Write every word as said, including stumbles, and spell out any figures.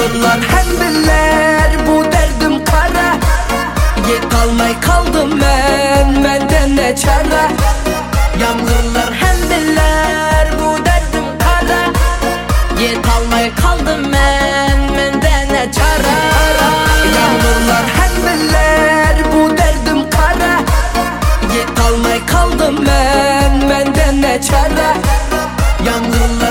Yağmurlar hem biller bu derdim kara. Yet almay kaldım ben, benden ne çare. Yağmurlar hem biller bu derdim kara. Yet almay kaldım ben, benden ne çare. Yağmurlar hem biller bu derdim kara. Yet almay kaldım ben, benden ne çare. Yağmurlar